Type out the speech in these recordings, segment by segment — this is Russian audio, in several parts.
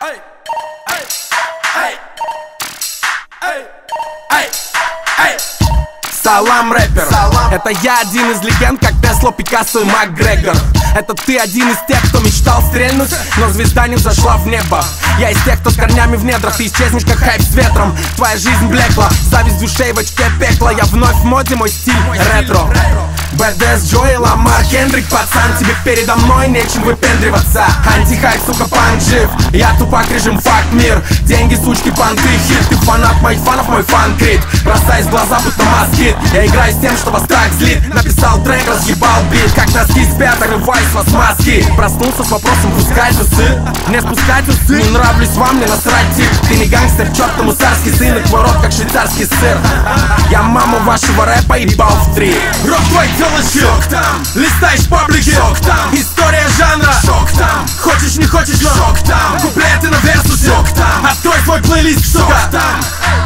Салам, рэпер. Это я один из легенд, как Тесло, Пикассо и Макгрегор. Это ты один из тех, кто мечтал стрельнуть, но звезда не взошла в небо. Я из тех, кто с корнями в недрах. Ты исчезнешь, как хайп с ветром. Твоя жизнь блекла, зависть в душе и в очке пекла. Я вновь в моде, мой стиль ретро. БДС, Джоэл, Ламар, Кендрик, пацан, тебе передо мной нечем выпендриваться. Антихайп, сука, панк жив. Я тупак, режим, факт, мир. Деньги, сучки, понты, хит. Ты фанат моих фанов, мой фан-крит. Бросаясь в глаза, будто москит. Я играю с тем, что вас так злит. Написал трек, разъебал бит. Как носки спят, отрываюсь с вас маски. Проснулся с вопросом, пускать усы. Мне спускать усы. Не нравлюсь вам, мне насрать тип. Ты не гангстер, чёрт, ты мусарский сын. И твой рот, как швейцарский сыр. Я маму вашего рэпа ебал в 3. Рок твой телочек там. Листаешь паблики, шок там. История жанра, шок там. Хочешь, не хочешь, но шок там. Куплеты на версусе, шок там. Открой свой плейлист, шок там.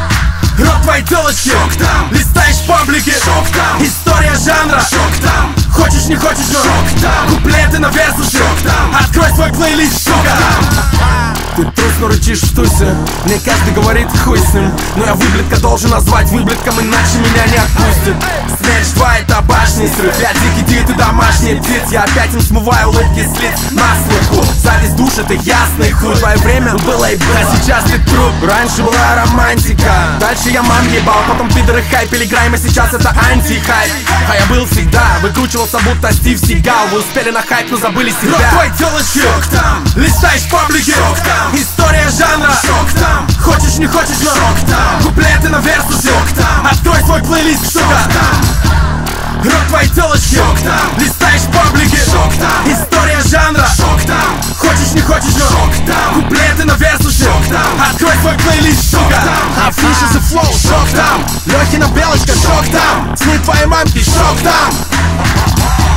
Рот твоей телочки, шок там. Листаешь паблики, шок там. История жанра, шок там. Хочешь, не хочешь, но шок там. Куплеты на версусе, шок там. Открой свой плейлист, шок там. Ты трус, но рычишь в тусе. Мне каждый говорит хуй с ним. Но я выблядка должен назвать выблядком, иначе меня не отпустит. Смерть твоя, табачный срыв. Я дикий дит и домашний птиц. Я опять им смываю улыбки с лиц на слуху. Зависть душит и ясный хуй. Твое время было и а сейчас ты труп. Раньше была романтика, дальше я мам ебал. Потом пидоры хайпили грайм, а сейчас это антихайп. А я был всегда, выкручивался будто Стив Сигал. Вы успели на хайп, но забыли себя. Рот твой телочек, шок там. Листаешь паблики, шок там. История жанра, шок там. Хочешь, не хочешь, но шок там. Куплеты на версусе, шок там. Открой свой плейлист, шок там. Рот твоей телочки, шок там. Листаешь паблики, шок там. История жанра, шок там. Хочешь, не хочешь, но шок там. Куплеты на версусе, шок там. Открой свой плейлист, шок там. Афиша за флоу, шок там. Лёхина белочка, шок там. Сны твоей мамки, шок там.